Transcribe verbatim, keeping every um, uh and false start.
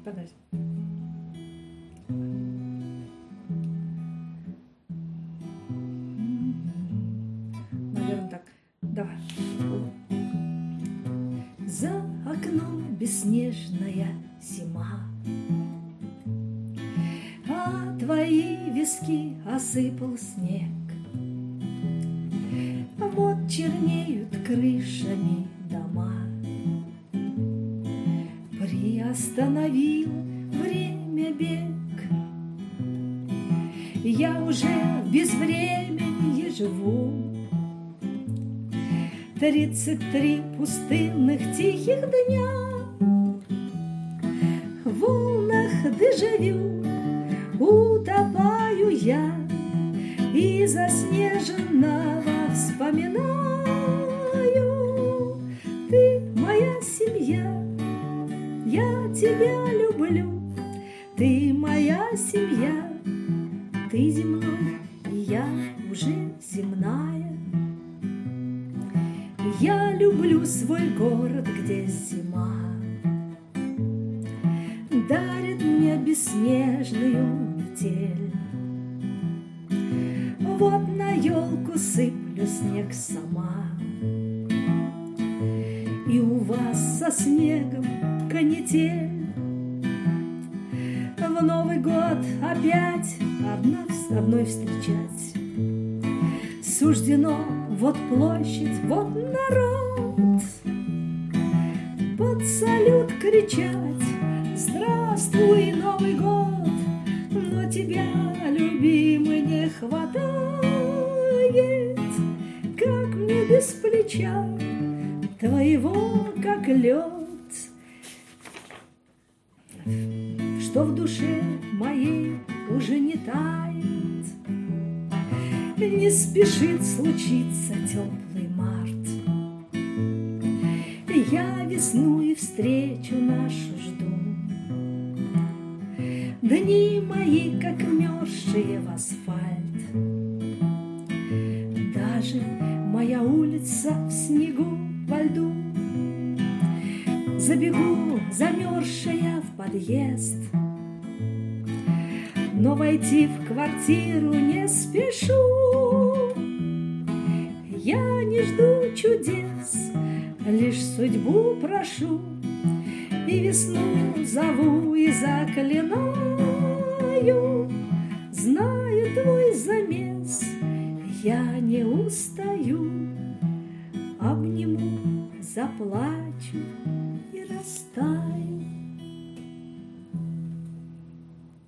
Подожди. Наверное, так. Давай. За окном бесснежная зима, а твои виски осыпал снег. Вот чернеют крышами дома. Приостановил время бег. Я уже в безвременье живу. Тридцать три пустынных тихих дня. В волнах дежавю утопаю я, и заснеженного вспоминаю. Ты моя семья, я тебя люблю. Ты моя семья, ты земной, и я уже земная. Я люблю свой город, где зима дарит мне бесснежную метель. Вот на елку сыплю снег сама, и у вас со снегом канитель. В Новый год опять одна, одной встречать суждено. Вот площадь, вот народ, под салют кричать: здравствуй, Новый год! Но тебя, любимый, не хватает. Как мне без плеча твоего, как лед, что в душе моей уже не тает. Не спешит случиться теплый март. Я весну и встречу нашу жду. Дни мои, как вмерзшие в асфальт. Даже моя улица в снегу, во льду. Забегу, замерзшая, в подъезд, но войти в квартиру не спешу. Я не жду чудес, лишь судьбу прошу, и весну зову и заклинаю. Знаю твой замес, я не устаю. Обниму, заплачу и растаю.